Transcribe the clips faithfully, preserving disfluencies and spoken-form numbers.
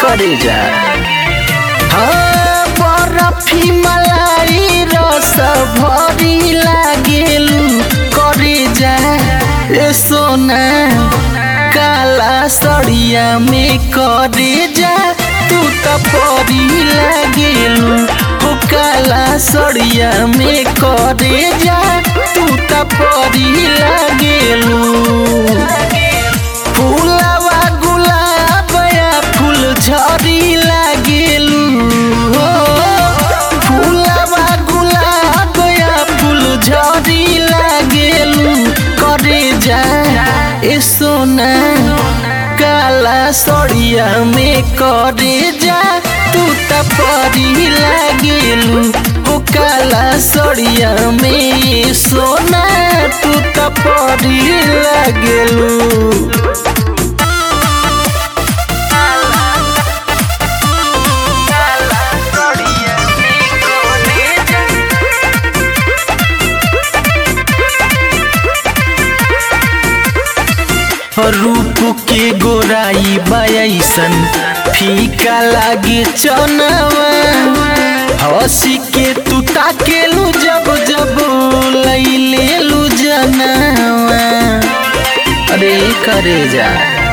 करे जा। हाँ बर्फी मलाई रस भरी लागेलू करे जा। ए सोना काला सड़िया में करे जा तू त परी लागेलू हो। काला सड़िया में करे जा तू त परी लागेलू। फूलवा गुलाब या फूल झड़ी लागेलू हो। फूलवा गुलाब या फूल झड़ी लागेलू करे जा। ए सोना काला सड़िया में करे जा तू त परी लागेलू हो। काला सड़िया में सोना तू त परी लागेलू। रूप के गोराई बायसन फीका लागे चनवा। हंसी के तू ताकेलू जब जब लैलेलू जनवा। अरे करे जा।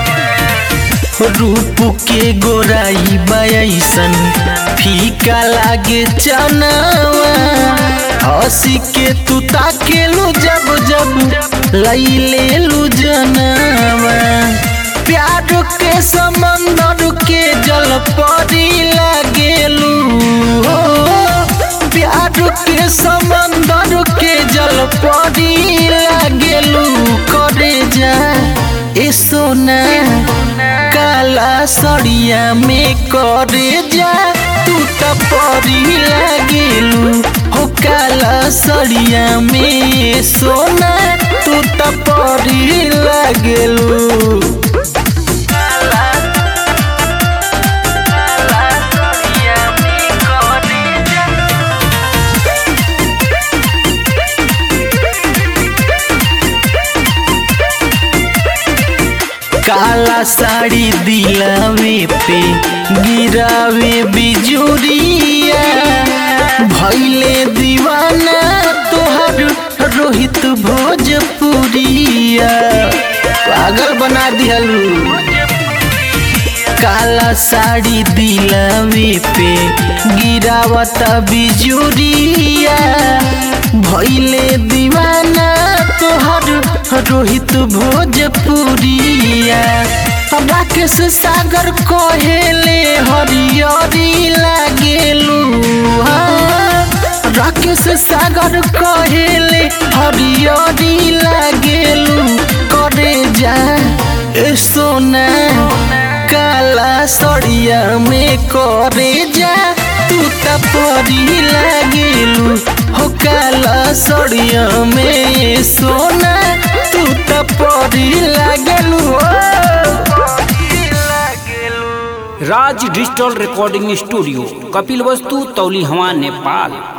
रूप के गोराई बायसन फीका लागे चनवा। हंसी के तू ताकेलू जब जब लैलेलू जनवा। प्यार के समंदर के जल परी लागेलू हो। प्यार के समंदर के जल परी लागेलू करे जा। ए सोना काला सड़िया में करे जा तू त परी लागेलू हो। काला सड़िया में सोना तू त परी लागेलू। काला साड़ी दिलावे पे गिरावे बिजुरिया। भइले दीवाना तोहर रोहित भोजपुरिया। पागल बना दिहलू। काला साड़ी दिलावे पे गिरावत बिजुरिया। भइले दीवाना तोहर रोहित भोजपुरिया। राकेश सागर कहेले हरियरी लागेलू। राकेश सागर कहेले हरियरी लागेलू करे जा। ए सोना काला सड़िया में करे जा तू त परी लागेलू हो। काला सड़िया में सोना तू त परी लागेलू हो। Raj digital recording studio Kapilvastu तौली हवा नेपाल।